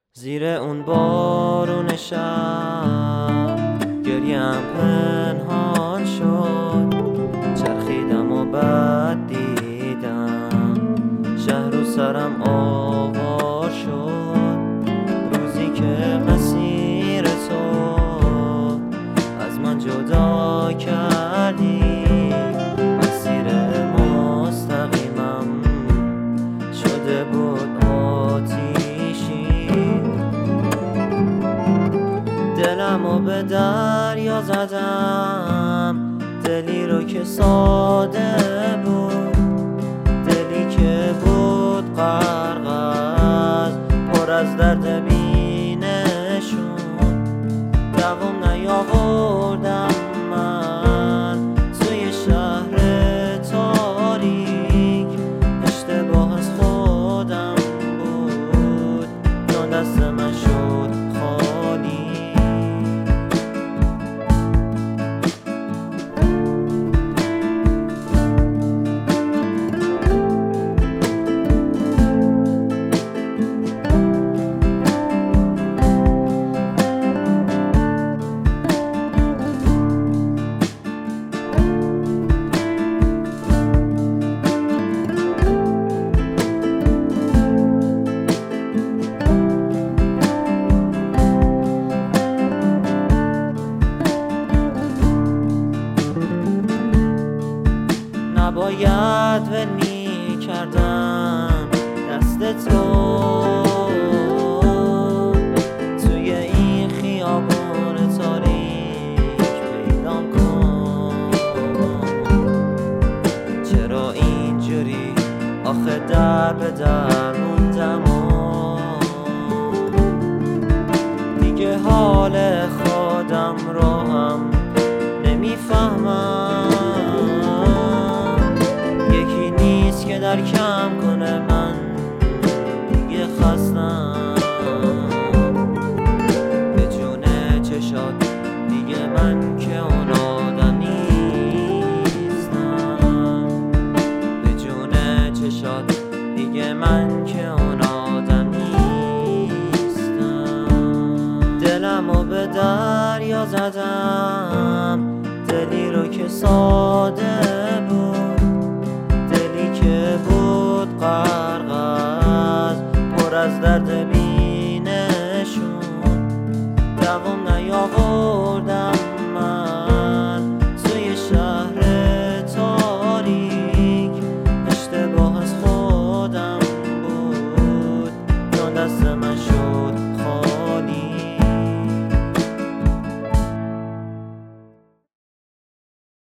زیر اون بارون شب گریم پنهان شد، چرخیدم و بعد دیدم شهر و سرم آوار شد. روزی که مسیر تو از من جدا کردی، مسیر مستقیمم شده بود آتیشی. دلمو به دریا زدم، دلی رو که ساده بود، دلی که بود غرق از پر از درد بینشون. دوام نیاوردم من توی شهر تاریک، اشتباه از خودم بود چون دست من شد خالی. نباید ول می کردم دست تو توی این خیابون تاریک، پیدام کن چرا اینجوری آخه در به در موندم و دیگه حال خودم رو هم نمیفهمم. که درکم کنه من دیگه خستم، به جون چشات دیگه من که اون آدم نیستم، به جون چشات دیگه من که اون آدم نیستم. دلمو به دریا زدم، دلی رو که ساده بود، که بود غرق از پر از درد بینشون. دوام نیاوردم